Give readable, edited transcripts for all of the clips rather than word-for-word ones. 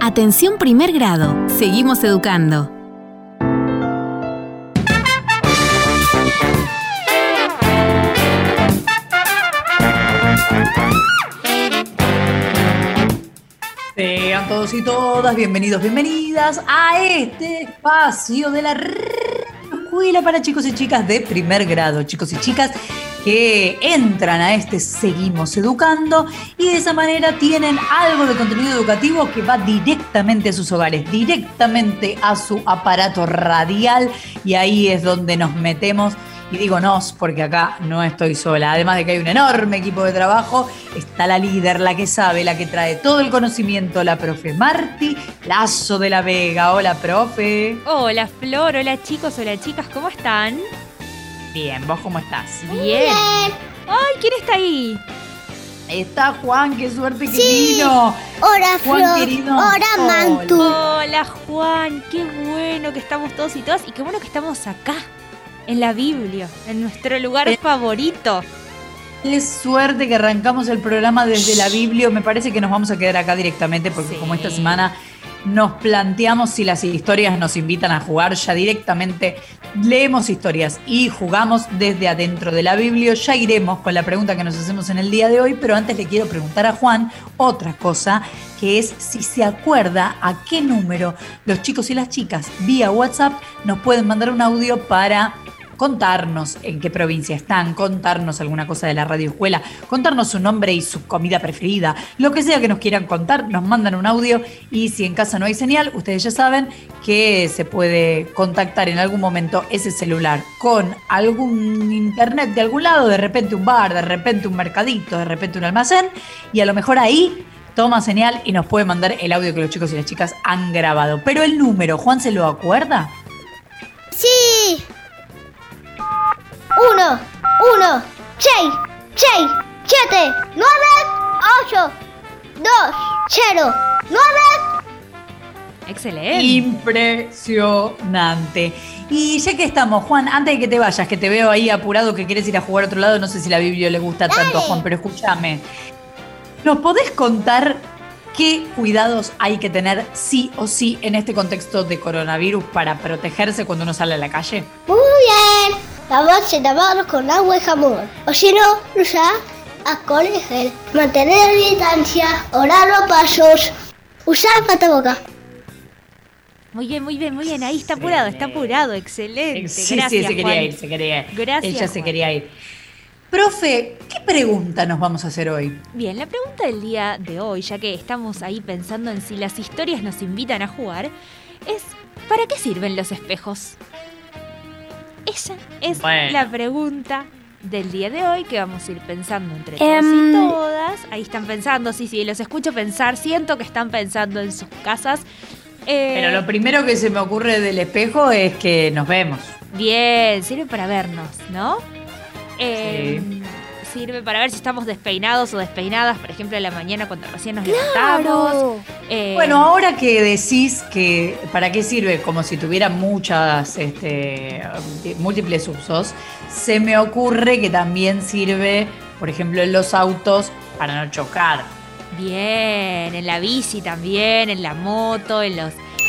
Atención primer grado. Seguimos educando. Sean todos y todas bienvenidos, bienvenidas a este espacio de la escuela para chicos y chicas de primer grado. Chicos y chicas que entran a este Seguimos Educando y de esa manera tienen algo de contenido educativo que va directamente a sus hogares, directamente a su aparato radial, y ahí es donde nos metemos. Y digo nos porque acá no estoy sola, además de que hay un enorme equipo de trabajo. Está la líder, la que sabe, la que trae todo el conocimiento, la profe Marti Lazo de la Vega. Hola, profe. Hola, Flor. Hola, chicos. Hola, chicas. ¿Cómo están? Bien, ¿vos cómo estás? Bien. Ay, ¿quién está ahí? Está Juan, qué suerte que vino. Hola, Juan, Flor. querido. Hola, Mantu. Hola, Juan. Qué bueno que estamos todos y todas. Y qué bueno que estamos acá, en la Biblia, en nuestro lugar favorito. Qué suerte que arrancamos el programa desde la Biblia. Me parece que nos vamos a quedar acá directamente porque como esta semana nos planteamos si las historias nos invitan a jugar, ya directamente leemos historias y jugamos desde adentro de la Biblia. Ya iremos con la pregunta que nos hacemos en el día de hoy, pero antes le quiero preguntar a Juan otra cosa, que es si se acuerda a qué número los chicos y las chicas vía WhatsApp nos pueden mandar un audio para contarnos en qué provincia están, contarnos alguna cosa de la radio escuela, contarnos su nombre y su comida preferida, lo que sea que nos quieran contar, nos mandan un audio. Y si en casa no hay señal, ustedes ya saben que se puede contactar en algún momento ese celular con algún internet de algún lado, de repente un bar, de repente un mercadito, de repente un almacén, y a lo mejor ahí toma señal y nos puede mandar el audio que los chicos y las chicas han grabado. Pero el número, ¿Juan se lo acuerda? Sí. 1, 6, 7, 9, 8, 2, 0, 9. Excelente. Impresionante. Y ya que estamos, Juan, antes de que te vayas, que te veo ahí apurado que quieres ir a jugar a otro lado, no sé si la Biblia le gusta tanto a Juan, pero escúchame. ¿Nos podés contar qué cuidados hay que tener sí o sí en este contexto de coronavirus para protegerse cuando uno sale a la calle? Muy bien. Lavarse las manos con agua y jabón. O si no, usar alcohol en gel. Mantener distancia. Orar los pasos. Usar tapabocas. Muy bien, muy bien, muy bien. Ahí está apurado, excelente. Sí, Gracias, se Juan. quería ir. Gracias, Ella se Juan. quería ir. Profe, ¿qué pregunta nos vamos a hacer hoy? Bien, la pregunta del día de hoy, ya que estamos ahí pensando en si las historias nos invitan a jugar, es ¿para qué sirven los espejos? Esa es la pregunta del día de hoy que vamos a ir pensando entre todos y todas. Ahí están pensando, sí, los escucho pensar, siento que están pensando en sus casas. Pero lo primero que se me ocurre del espejo es que nos vemos. Bien, sirve para vernos, ¿no? Sí. Sirve para ver si estamos despeinados o despeinadas, por ejemplo, en la mañana cuando recién nos levantamos. Bueno, ahora que decís que para qué sirve, como si tuviera muchas, múltiples usos, se me ocurre que también sirve, por ejemplo, en los autos para no chocar. Bien, en la bici también, en la moto, en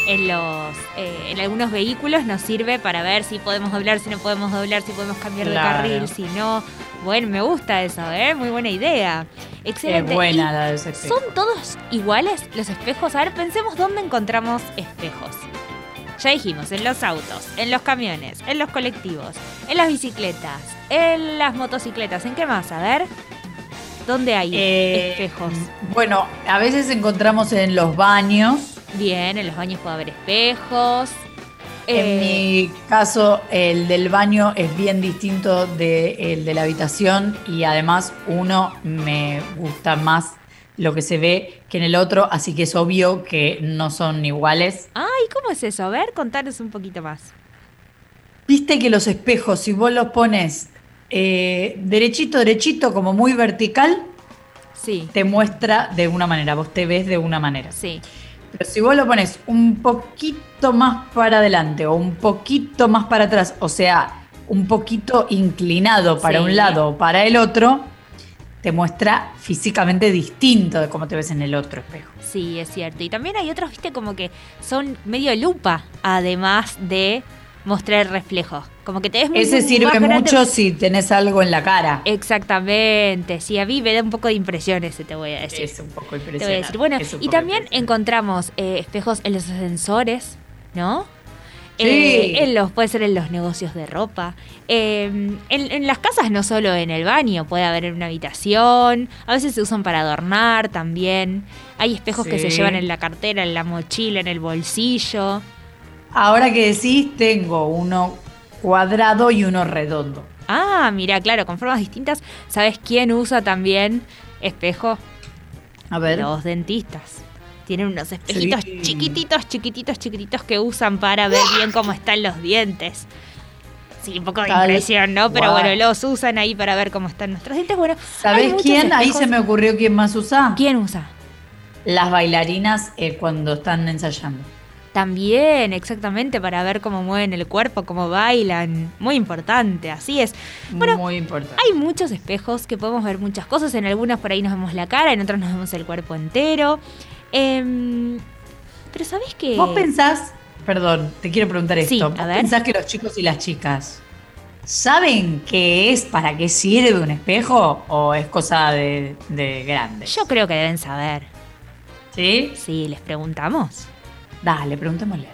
algunos vehículos nos sirve para ver si podemos doblar, si no podemos doblar, si podemos cambiar de carril, si no. Bueno, me gusta eso, muy buena idea. Excelente. Es buena la de ese espejo. ¿Son todos iguales los espejos? A ver, pensemos dónde encontramos espejos. Ya dijimos, en los autos, en los camiones, en los colectivos, en las bicicletas, en las motocicletas. ¿En qué más? A ver, ¿dónde hay espejos? Bueno, a veces encontramos en los baños. Bien, en los baños puede haber espejos. En mi caso, el del baño es bien distinto del de la habitación y además uno me gusta más lo que se ve que en el otro, así que es obvio que no son iguales. Ay, ¿cómo es eso? A ver, contanos un poquito más. Viste que los espejos, si vos los pones derechito, como muy vertical, sí, te muestra de una manera, vos te ves de una manera. Sí. Pero si vos lo pones un poquito más para adelante o un poquito más para atrás, o sea, un poquito inclinado para un lado o para el otro, te muestra físicamente distinto de cómo te ves en el otro espejo. Sí, es cierto. Y también hay otros, viste, como que son medio lupa, además de mostrar el reflejo. Como que te ves Ese sirve mucho si tenés algo en la cara. Exactamente. Sí, a mí me da un poco de impresión ese, te voy a decir. Es un poco impresionante. Te voy a decir. Bueno, y también encontramos espejos en los ascensores, ¿no? Sí. Puede ser en los negocios de ropa. En las casas, no solo en el baño, puede haber en una habitación. A veces se usan para adornar también. Hay espejos que se llevan en la cartera, en la mochila, en el bolsillo. Ahora que decís, tengo uno cuadrado y uno redondo. Ah, mira, claro, con formas distintas. ¿Sabes quién usa también espejo? A ver. Los dentistas. Tienen unos espejitos chiquititos que usan para ver bien cómo están los dientes. Sí, un poco de impresión, ¿no? Pero bueno, los usan ahí para ver cómo están nuestros dientes. Bueno, ¿sabés quién? Espejos. Ahí se me ocurrió quién más usa. ¿Quién usa? Las bailarinas cuando están ensayando. También, exactamente, para ver cómo mueven el cuerpo, cómo bailan. Muy importante, así es. Bueno, muy importante. Hay muchos espejos que podemos ver muchas cosas. En algunas por ahí nos vemos la cara, en otros nos vemos el cuerpo entero. Pero ¿sabés qué? ¿Vos pensás, perdón, te quiero preguntar esto, sí, ¿vos pensás que los chicos y las chicas saben qué es, para qué sirve un espejo o es cosa de grandes? Yo creo que deben saber. ¿Sí? Sí, ¿les preguntamos? Dale, preguntémosle.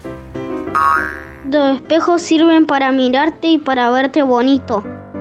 Los espejos sirven para mirarte y para verte bonito.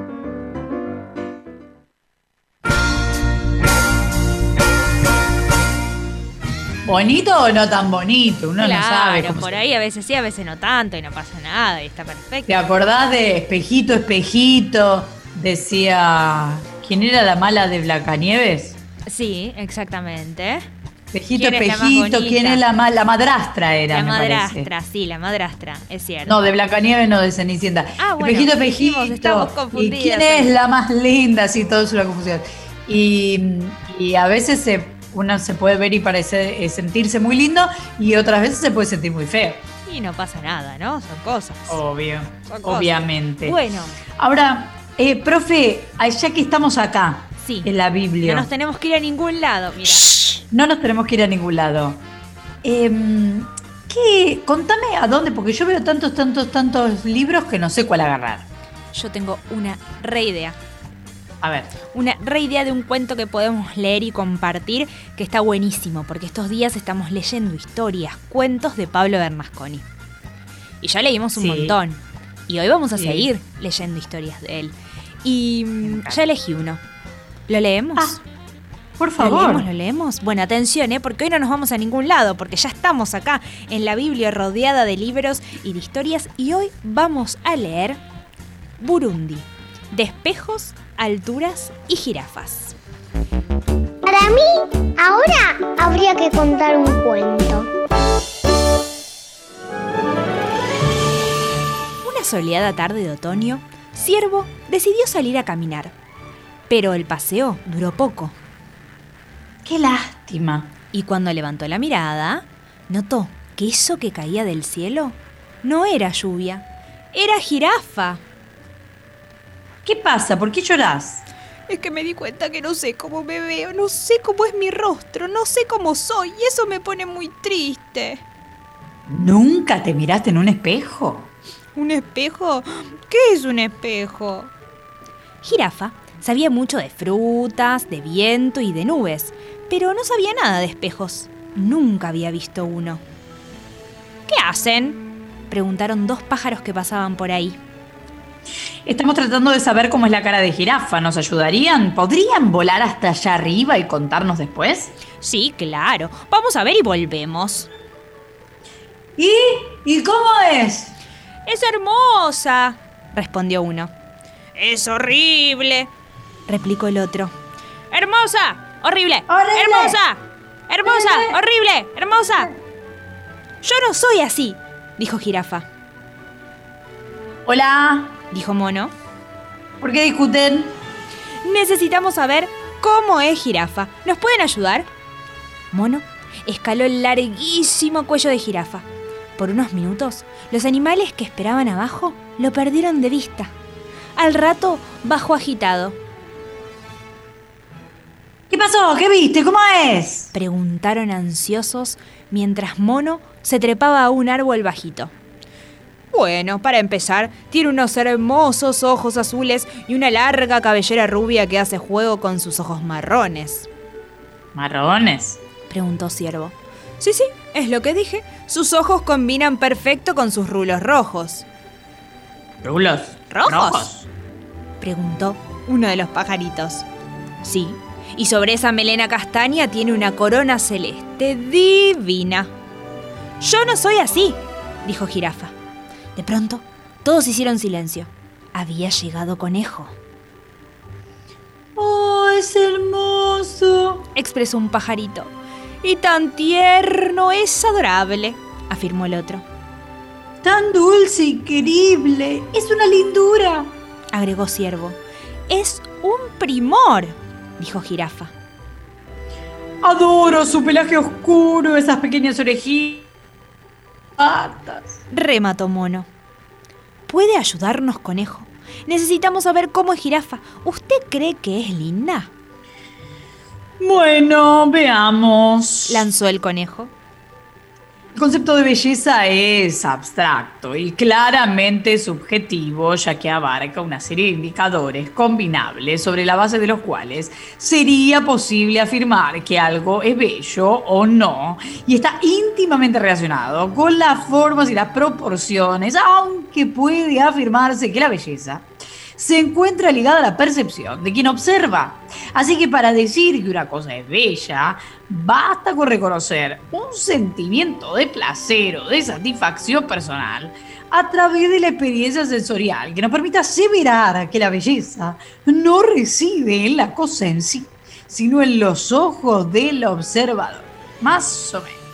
¿Bonito o no tan bonito? Uno claro, no sabe. Claro, por ahí a veces sí, a veces no tanto y no pasa nada y está perfecto. ¿Te acordás de Espejito, Espejito? Decía, ¿quién era la mala de Blancanieves? Sí, exactamente. Espejito, Espejito, ¿quién es la madrastra era? La madrastra, sí, la madrastra, es cierto. No, de Blancanieves no, de Cenicienta. Bueno, Espejito, Espejito. Estamos confundidas. ¿Y quién es la más linda? Sí, todo es una confusión. Y a veces uno se puede ver y parece sentirse muy lindo y otras veces se puede sentir muy feo. Y no pasa nada, ¿no? Son cosas. Obvio, son cosas. Obviamente. Bueno. Ahora, profe, ya que estamos acá, sí, en la Biblia. No nos tenemos que ir a ningún lado, mira. No nos tenemos que ir a ningún lado. Contame a dónde, porque yo veo tantos libros que no sé cuál agarrar. Yo tengo una re idea. A ver. Una re idea de un cuento que podemos leer y compartir, que está buenísimo, porque estos días estamos leyendo historias, cuentos de Pablo Bernasconi. Y ya leímos un montón. Y hoy vamos a seguir leyendo historias de él. Y ya elegí uno. ¿Lo leemos? Por favor. ¿Lo leemos? Bueno, atención, porque hoy no nos vamos a ningún lado, porque ya estamos acá en la Biblia rodeada de libros y de historias. Y hoy vamos a leer Burundi, de espejos, alturas y jirafas. Para mí, ahora habría que contar un cuento. Una soleada tarde de otoño, Ciervo decidió salir a caminar. Pero el paseo duró poco. ¡Qué lástima! Y cuando levantó la mirada, notó que eso que caía del cielo no era lluvia, era jirafa. ¿Qué pasa? ¿Por qué llorás? Es que me di cuenta que no sé cómo me veo, no sé cómo es mi rostro, no sé cómo soy y eso me pone muy triste. ¿Nunca te miraste en un espejo? ¿Un espejo? ¿Qué es un espejo? Jirafa sabía mucho de frutas, de viento y de nubes, pero no sabía nada de espejos. Nunca había visto uno. ¿Qué hacen?, preguntaron dos pájaros que pasaban por ahí. Estamos tratando de saber cómo es la cara de jirafa. ¿Nos ayudarían? ¿Podrían volar hasta allá arriba y contarnos después? Sí, claro. Vamos a ver y volvemos. ¿Y cómo es? Es hermosa, respondió uno. Es horrible, replicó el otro. ¡Hermosa! ¡Horrible! ¡Horrible! ¡Hermosa! ¡Hermosa! ¡Horrible! ¡Hermosa! Yo no soy así, dijo Jirafa. Hola, dijo Mono. ¿Por qué discuten? Necesitamos saber cómo es Jirafa. ¿Nos pueden ayudar? Mono escaló el larguísimo cuello de Jirafa. Por unos minutos, los animales que esperaban abajo lo perdieron de vista. Al rato, bajó agitado. ¿Qué pasó? ¿Qué viste? ¿Cómo es? Preguntaron ansiosos mientras Mono se trepaba a un árbol bajito. Bueno, para empezar, tiene unos hermosos ojos azules y una larga cabellera rubia que hace juego con sus ojos marrones. ¿Marrones? Preguntó Ciervo. Sí, es lo que dije. Sus ojos combinan perfecto con sus rulos rojos. ¿Rulos? ¿Rojos? Preguntó uno de los pajaritos. Sí, y sobre esa melena castaña tiene una corona celeste divina. Yo no soy así, dijo Jirafa. De pronto, todos hicieron silencio. Había llegado Conejo. ¡Oh, es hermoso!, expresó un pajarito. Y tan tierno, es adorable, afirmó el otro. Tan dulce y querible, es una lindura, agregó Ciervo. Es un primor, dijo Jirafa. Adoro su pelaje oscuro, esas pequeñas orejitas, remató Mono. ¿Puede ayudarnos, Conejo? Necesitamos saber cómo es Jirafa. ¿Usted cree que es linda? Bueno, veamos, lanzó el Conejo. El concepto de belleza es abstracto y claramente subjetivo, ya que abarca una serie de indicadores combinables sobre la base de los cuales sería posible afirmar que algo es bello o no, y está íntimamente relacionado con las formas y las proporciones, aunque puede afirmarse que la belleza se encuentra ligada a la percepción de quien observa. Así que para decir que una cosa es bella, basta con reconocer un sentimiento de placer o de satisfacción personal a través de la experiencia sensorial que nos permita aseverar que la belleza no reside en la cosa en sí, sino en los ojos del observador. Más o menos.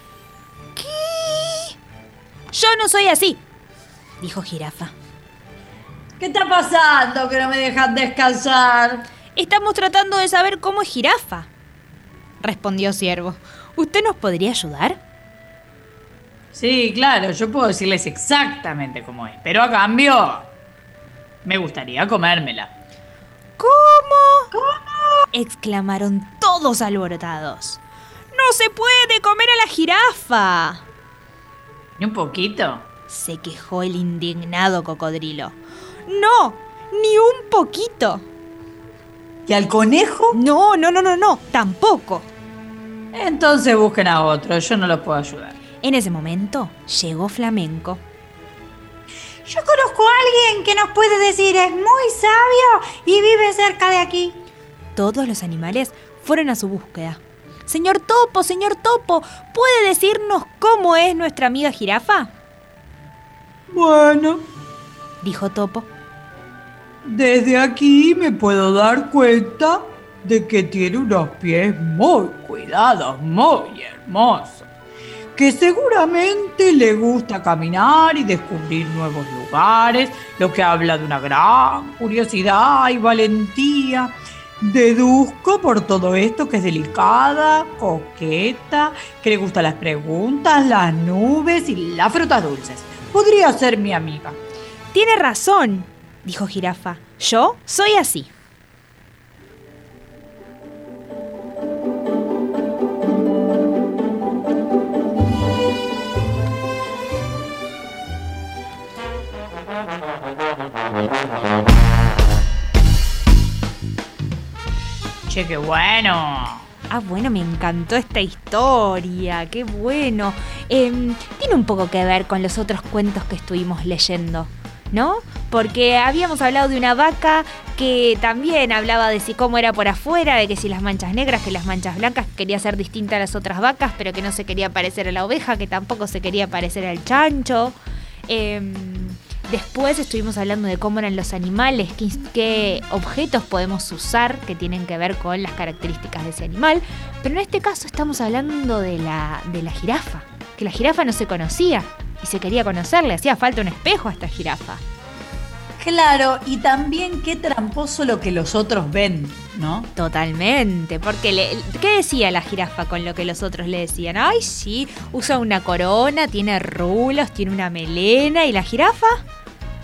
¿Qué? Yo no soy así, dijo Jirafa. ¿Qué está pasando que no me dejan descansar? Estamos tratando de saber cómo es Jirafa, respondió Ciervo. ¿Usted nos podría ayudar? Sí, claro, yo puedo decirles exactamente cómo es, pero a cambio me gustaría comérmela. ¿Cómo? Exclamaron todos alborotados. ¡No se puede comer a la jirafa! ¿Ni un poquito?, se quejó el indignado cocodrilo. ¡No! ¡Ni un poquito! ¿Y al conejo? No, tampoco. Entonces busquen a otro, yo no los puedo ayudar. En ese momento llegó Flamenco. Yo conozco a alguien que nos puede decir es muy sabio y vive cerca de aquí. Todos los animales fueron a su búsqueda. Señor Topo, ¿puede decirnos cómo es nuestra amiga jirafa? Bueno, dijo Topo. Desde aquí me puedo dar cuenta de que tiene unos pies muy cuidados, muy hermosos, que seguramente le gusta caminar y descubrir nuevos lugares, lo que habla de una gran curiosidad y valentía. Deduzco por todo esto que es delicada, coqueta, que le gustan las preguntas, las nubes y las frutas dulces. Podría ser mi amiga. Tiene razón, dijo Jirafa. Yo soy así. Che, qué bueno. Bueno, me encantó esta historia, qué bueno. Tiene un poco que ver con los otros cuentos que estuvimos leyendo, ¿no? Porque habíamos hablado de una vaca que también hablaba de si cómo era por afuera, de que si las manchas negras, que las manchas blancas, que quería ser distinta a las otras vacas, pero que no se quería parecer a la oveja, que tampoco se quería parecer al chancho. Después estuvimos hablando de cómo eran los animales, qué objetos podemos usar que tienen que ver con las características de ese animal. Pero en este caso estamos hablando de la jirafa, que la jirafa no se conocía y se quería conocer, le hacía falta un espejo a esta jirafa. Claro, y también qué tramposo lo que los otros ven, ¿no? Totalmente, porque ¿qué decía la jirafa con lo que los otros le decían? Ay, sí, usa una corona, tiene rulos, tiene una melena, ¿y la jirafa?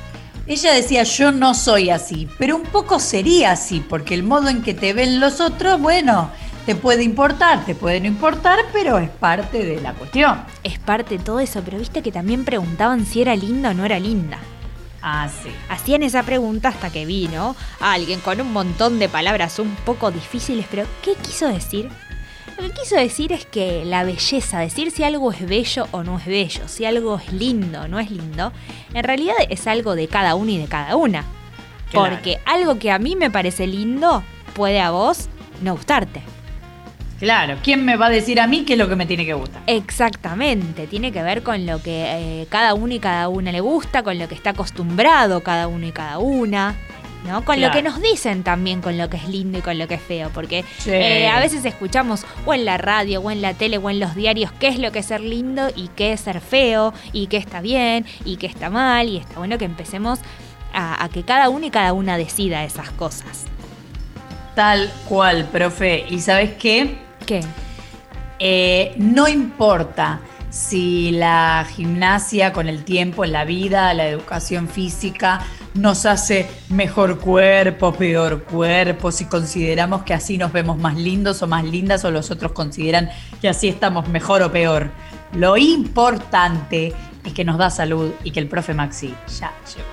Ella decía, yo no soy así, pero un poco sería así, porque el modo en que te ven los otros, bueno, te puede importar, te puede no importar, pero es parte de la cuestión. Es parte de todo eso, pero viste que también preguntaban si era linda o no era linda. Ah, sí. Hacían esa pregunta hasta que vino alguien con un montón de palabras un poco difíciles, pero ¿qué quiso decir? Lo que quiso decir es que la belleza, decir si algo es bello o no es bello, si algo es lindo o no es lindo, en realidad es algo de cada uno y de cada una. Claro. Porque algo que a mí me parece lindo puede a vos no gustarte. Claro, ¿quién me va a decir a mí qué es lo que me tiene que gustar? Exactamente, tiene que ver con lo que cada uno y cada una le gusta, con lo que está acostumbrado cada uno y cada una, ¿no? Con lo que nos dicen también, con lo que es lindo y con lo que es feo, porque a veces escuchamos o en la radio o en la tele o en los diarios qué es lo que es ser lindo y qué es ser feo y qué está bien y qué está mal, y está bueno que empecemos a que cada uno y cada una decida esas cosas. Tal cual, profe. ¿Y sabes qué? ¿Qué? No importa si la gimnasia con el tiempo, en la vida, la educación física nos hace mejor cuerpo, peor cuerpo, si consideramos que así nos vemos más lindos o más lindas o los otros consideran que así estamos mejor o peor. Lo importante es que nos da salud y que el profe Maxi ya llegó.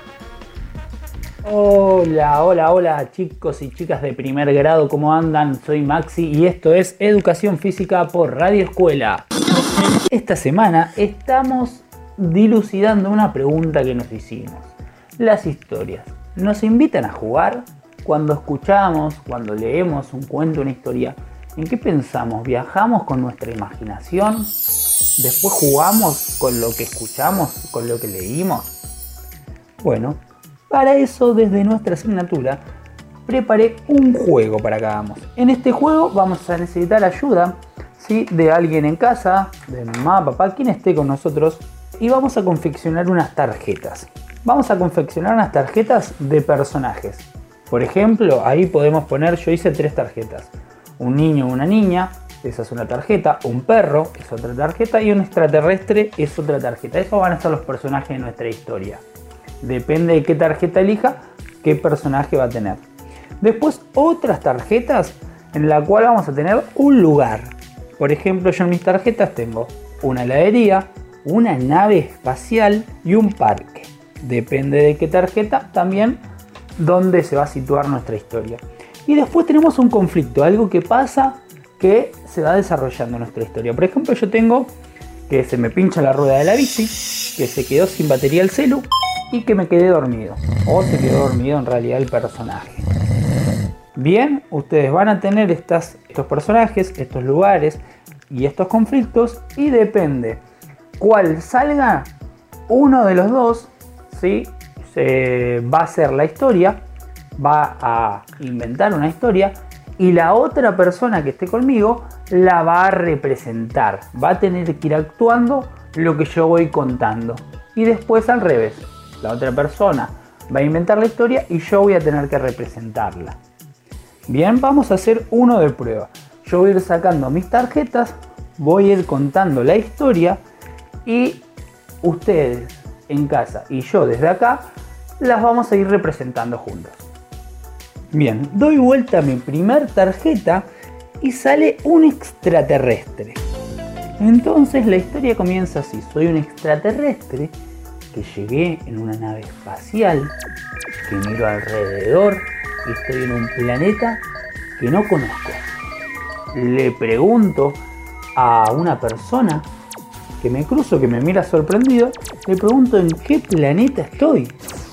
Hola chicos y chicas de primer grado, ¿cómo andan? Soy Maxi y esto es Educación Física por Radio Escuela. Esta semana estamos dilucidando una pregunta que nos hicimos. Las historias, ¿nos invitan a jugar? Cuando escuchamos, cuando leemos un cuento, una historia, ¿en qué pensamos? ¿Viajamos con nuestra imaginación? ¿Después jugamos con lo que escuchamos, con lo que leímos? Bueno, para eso, desde nuestra asignatura, preparé un juego para que hagamos. En este juego vamos a necesitar ayuda, ¿sí?, de alguien en casa, de mamá, papá, quien esté con nosotros, y vamos a confeccionar unas tarjetas. Vamos a confeccionar unas tarjetas de personajes. Por ejemplo, ahí podemos poner, yo hice 3 tarjetas. Un niño o una niña, esa es una tarjeta. Un perro es otra tarjeta. Y un extraterrestre es otra tarjeta. Esos van a ser los personajes de nuestra historia. Depende de qué tarjeta elija, qué personaje va a tener. Después otras tarjetas en la cual vamos a tener un lugar. Por ejemplo, yo en mis tarjetas tengo una heladería, una nave espacial y un parque. Depende de qué tarjeta también dónde se va a situar nuestra historia. Y después tenemos un conflicto, algo que pasa que se va desarrollando nuestra historia. Por ejemplo, yo tengo que se me pincha la rueda de la bici, que se quedó sin batería el celu y que me quedé dormido. O se quedó dormido en realidad el personaje. Bien, ustedes van a tener estos personajes, estos lugares y estos conflictos, y depende cuál salga, uno de los dos, ¿sí?, va a hacer la historia, va a inventar una historia, y la otra persona que esté conmigo la va a representar. Va a tener que ir actuando lo que yo voy contando. Y después al revés. La otra persona va a inventar la historia y yo voy a tener que representarla. Bien, vamos a hacer uno de prueba. Yo voy a ir sacando mis tarjetas, voy a ir contando la historia y ustedes en casa y yo desde acá las vamos a ir representando juntos. Bien, doy vuelta a mi primer tarjeta y sale un extraterrestre. Entonces la historia comienza así. Soy un extraterrestre que llegué en una nave espacial, que miro alrededor y estoy en un planeta que no conozco. Le pregunto a una persona que me cruzo, que me mira sorprendido, le pregunto en qué planeta estoy.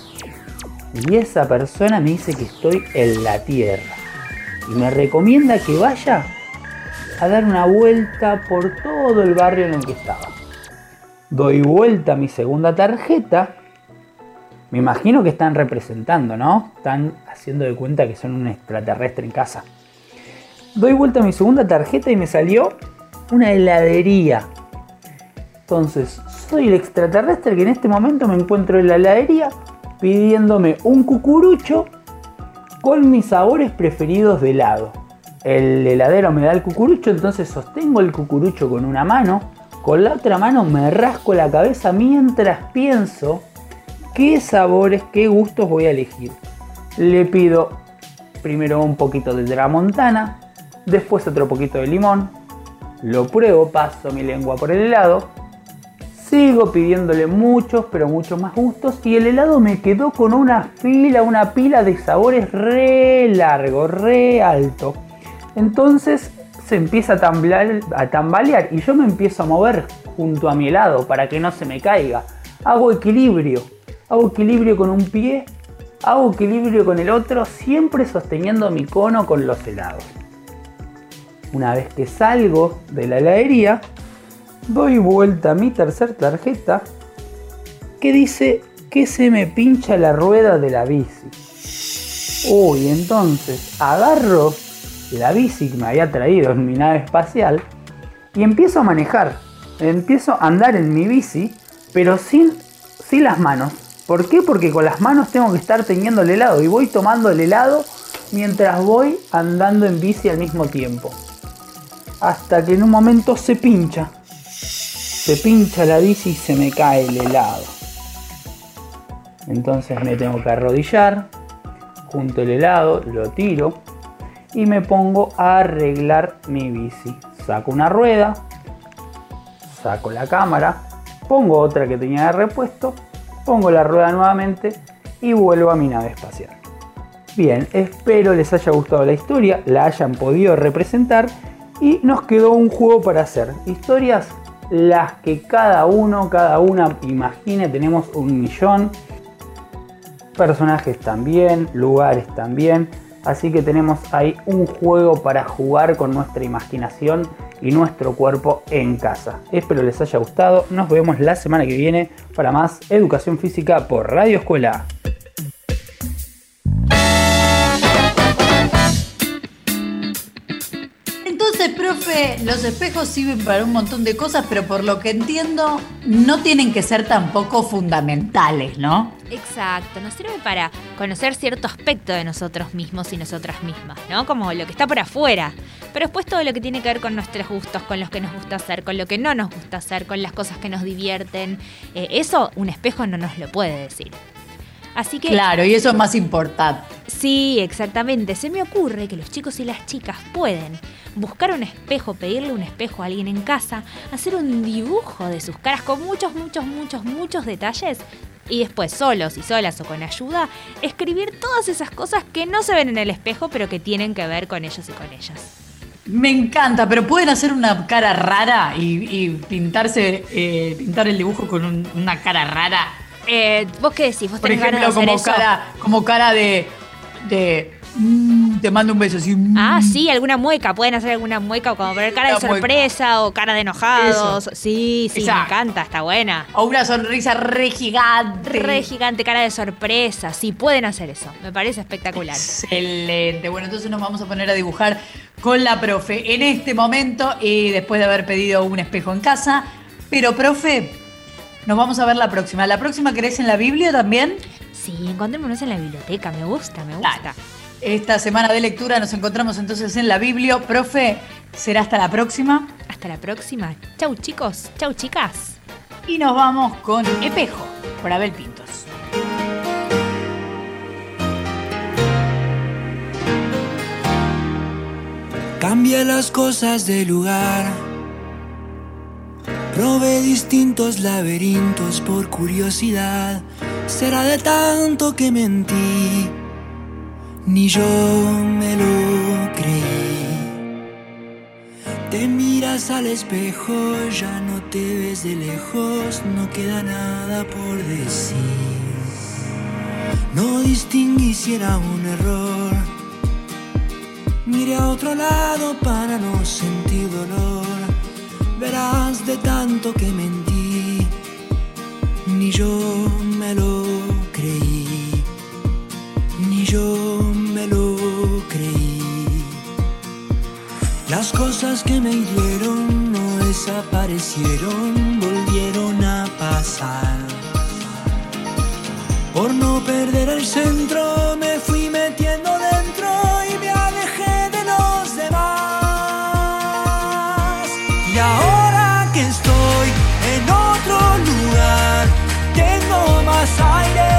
Y esa persona me dice que estoy en la Tierra y me recomienda que vaya a dar una vuelta por todo el barrio en el que estaba. Doy vuelta a mi segunda tarjeta. Me imagino que están representando, ¿no? Están haciendo de cuenta que son un extraterrestre en casa. Doy vuelta a mi segunda tarjeta y me salió una heladería. Entonces, soy el extraterrestre que en este momento me encuentro en la heladería pidiéndome un cucurucho con mis sabores preferidos de helado. El heladero me da el cucurucho, entonces sostengo el cucurucho con una mano, con la otra mano me rasco la cabeza mientras pienso qué sabores, qué gustos voy a elegir. Le pido primero un poquito de tramontana, después otro poquito de limón, lo pruebo, paso mi lengua por el helado, sigo pidiéndole muchos, pero muchos más gustos y el helado me quedó con una pila de sabores re largo, re alto. Entonces se empieza a tambalear y yo me empiezo a mover junto a mi helado para que no se me caiga. Hago equilibrio con un pie, hago equilibrio con el otro, siempre sosteniendo mi cono con los helados. Una vez que salgo de la heladería, doy vuelta a mi tercer tarjeta que dice que se me pincha la rueda de la bici. Uy, entonces agarro la bici que me había traído en mi nave espacial y empiezo a manejar. Empiezo a andar en mi bici, pero sin las manos. ¿Por qué? Porque con las manos tengo que estar teniendo el helado y voy tomando el helado mientras voy andando en bici al mismo tiempo. Hasta que en un momento se pincha la bici y se me cae el helado. Entonces me tengo que arrodillar, junto el helado, lo tiro y me pongo a arreglar mi bici. Saco una rueda, saco la cámara, pongo otra que tenía de repuesto, pongo la rueda nuevamente y vuelvo a mi nave espacial. Bien, espero les haya gustado la historia, la hayan podido representar y nos quedó un juego para hacer. Historias las que cada una imagine, tenemos 1.000.000, personajes también, lugares también, así que tenemos ahí un juego para jugar con nuestra imaginación y nuestro cuerpo en casa. Espero les haya gustado, nos vemos la semana que viene para más Educación Física por Radio Escuela. Entonces, profe, los espejos sirven para un montón de cosas, pero por lo que entiendo, no tienen que ser tampoco fundamentales, ¿no? Exacto, nos sirve para conocer cierto aspecto de nosotros mismos y nosotras mismas, ¿no? Como lo que está por afuera. Pero después todo lo que tiene que ver con nuestros gustos, con los que nos gusta hacer, con lo que no nos gusta hacer, con las cosas que nos divierten. Eso un espejo no nos lo puede decir. Así que, claro, y eso es más importante. Sí, exactamente. Se me ocurre que los chicos y las chicas pueden buscar un espejo, pedirle un espejo a alguien en casa, hacer un dibujo de sus caras con muchos detalles y después solos y solas o con ayuda, escribir todas esas cosas que no se ven en el espejo pero que tienen que ver con ellos y con ellas. Me encanta, pero pueden hacer una cara rara y pintar el dibujo con una cara rara. ¿Vos qué decís? ¿Vos por tenés ejemplo, ganas de hacer eso? como cara de te mando un beso así. Ah, sí, alguna mueca, pueden hacer alguna mueca o como poner cara de sorpresa o cara de enojados. Eso. Sí, exacto. Me encanta, está buena. O una sonrisa re gigante. Re gigante, cara de sorpresa. Sí, pueden hacer eso. Me parece espectacular. Excelente. Bueno, entonces nos vamos a poner a dibujar con la profe en este momento y después de haber pedido un espejo en casa. Pero, profe, nos vamos a ver la próxima. ¿La próxima querés en la Biblia también? Sí, encontrémonos en la biblioteca. Me gusta. Dale. Esta semana de lectura nos encontramos entonces en la Biblia. Profe, ¿será hasta la próxima? Hasta la próxima. Chau, chicos. Chau, chicas. Y nos vamos con Espejo, por Abel Pintos. Cambia las cosas de lugar. Probé distintos laberintos por curiosidad. Será de tanto que mentí, ni yo me lo creí. Te miras al espejo, ya no te ves de lejos, no queda nada por decir. No distinguí si era un error. Miré a otro lado para no sentir dolor. Verás de tanto que mentí, ni yo me lo creí, ni yo me lo creí. Las cosas que me hirieron no desaparecieron, volvieron a pasar. Por no perder el centro me fui metiendo dentro y me alejé de los demás. Y ahora que estoy en otro lugar, tengo más aire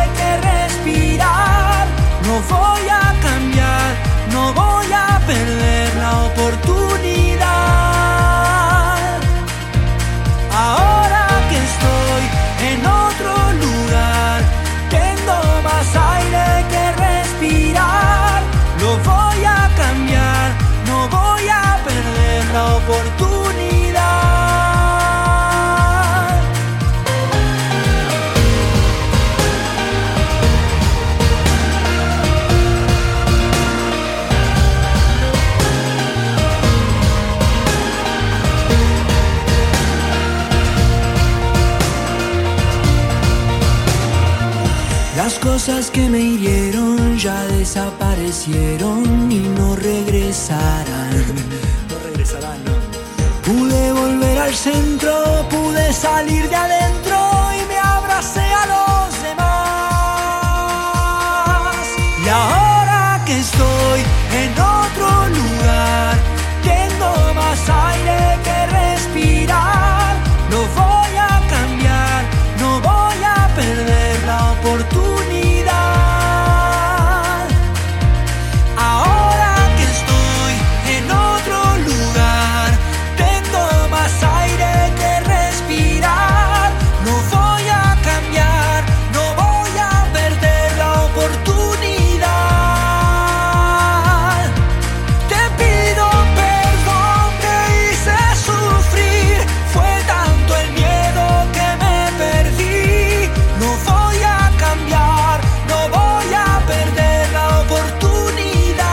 Las cosas que me hirieron ya desaparecieron y no regresarán. No regresarán, ¿no? Pude volver al centro, pude salir de adentro y me abracé a los demás. Y ahora que estoy en otro lugar, tengo más aire que respirar. No voy a cambiar, no voy a perder la oportunidad. Ahora que estoy en otro lugar, tengo más aire que respirar. No voy a cambiar, no voy a perder la oportunidad. Te pido perdón, te hice sufrir. Fue tanto el miedo que me perdí. No voy a cambiar, no voy a perder la oportunidad.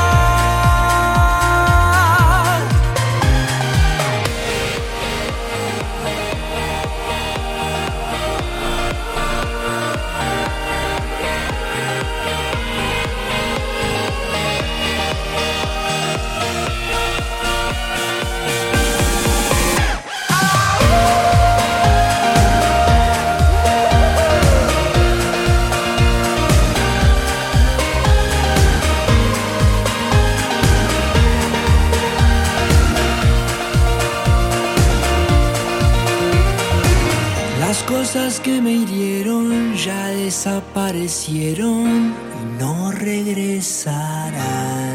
Las cosas que me hirieron ya desaparecieron y no regresarán.